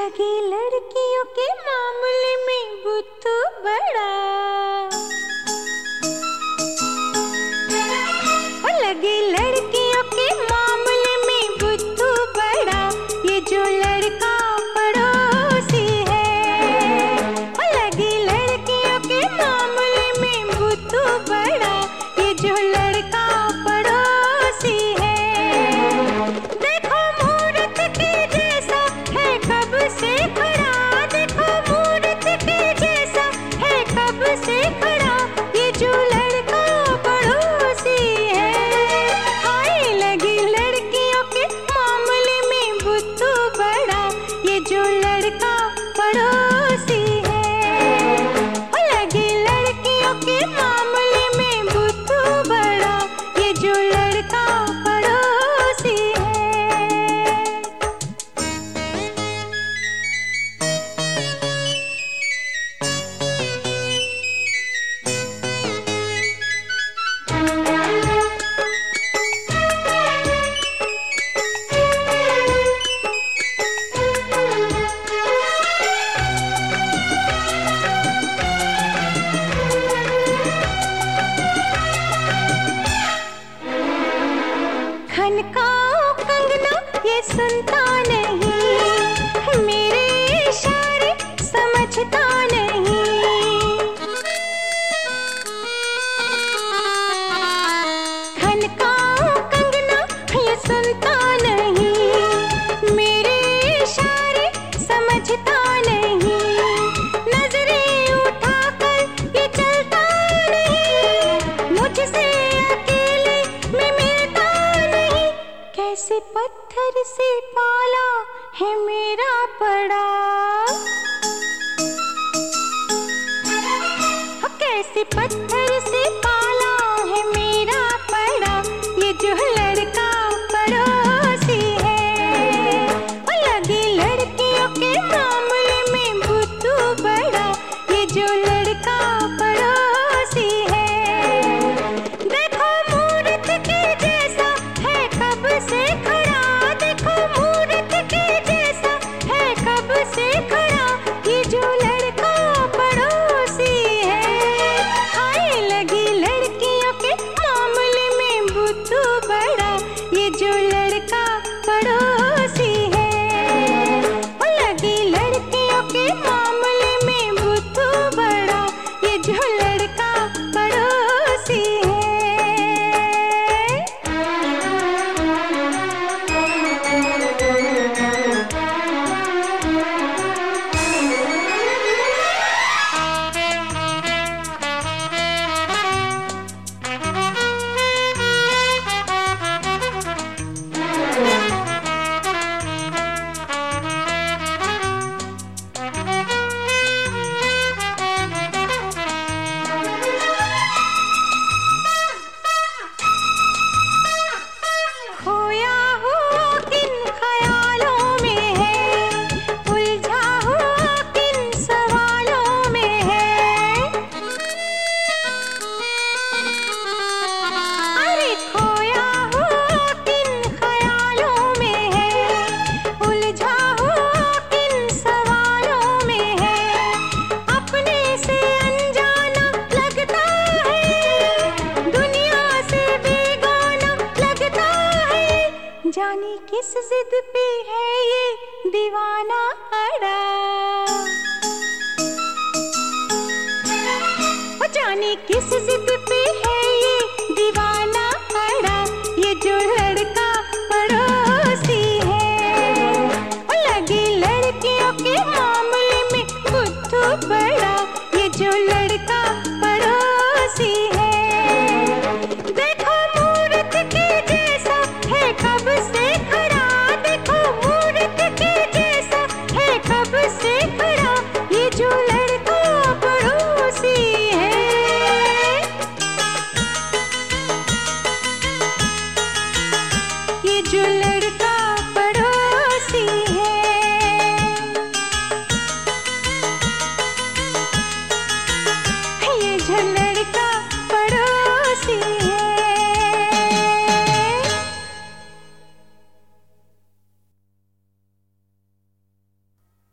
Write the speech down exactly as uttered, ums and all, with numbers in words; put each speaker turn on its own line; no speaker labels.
लगे लड़कियों के मामले में बुद्धू बड़ा, ओ लगे लड़कियों के मामले में बुद्धू बड़ा, ये जो लड़का पड़ोसी है। ओ लगे लड़कियों के मामले में बुद्धू बड़ा, ये जो लड़का पड़ोसी है। देखो मूर्त के जैसा है कब से खड़ा, देखो मूर्त के जैसा है कब से खड़ा, ये जो लड़का पड़ोसी है। हाय लगी लड़कियों के मामले में बुद्धू बड़ा, ये जो लड़का पड़ोसी है। ओ लगी लड़कियों के मामले में बुद्धू बड़ा, ये जो लड़का पड़ोसी है। खनकाओ कंगना ये सुनता नहीं, मेरे इशारे समझता नहीं। खनकाओ कंगना ये सुनता नहीं, मेरे इशारे समझता नहीं। नजरें उठाकर ये चलता नहीं, मुझसे अकेले में मिलता नहीं। कैसे पत्थर से पाला है मेरा पड़ा, हो कैसे पत्थर से पाला है मेरा पड़ा, ये जो लड़का पड़ोसी है। ओ लगी लड़कियों के मामले में बुद्धू बड़ा, ये जो लड़का पड़ोसी है। देखो मूर्त के जैसा है कब से खड़ा, देखो मूर्त के जैसा है कब से खड़ा, ये जो लड़का पड़ोसी है। हाय लगी लड़कियों के मामले में बुद्धू बड़ा, ये जो लड़का पड़ोसी है। ओ लगी लड़कियों के मामले में बुद्धू बड़ा, ये जो लड़का पड़ोसी है। खोया हुआ किन ख्यालों में है, उलझा हुआ किन सवालों में है। अरे खोया हुआ किन ख्यालों में है, उलझा हुआ किन सवालों में है। अपने से अनजाना लगता है, दुनिया से बेगाना लगता है। जाने किस जिद पे है ये दीवाना अड़ा, ओ जाने किस जिद पे है ये दीवाना अड़ा, ये जो लड़का पड़ोसी है। ओ लगी लड़कियों के मामले में बुद्धू बड़ा, ये जो लड़का पड़ोसी है। देखो मूर्त के जैसा है कब से खड़ा, देखो मूर्त के जैसा है कब से खड़ा, ये जो लड़का पड़ोसी है। ये जो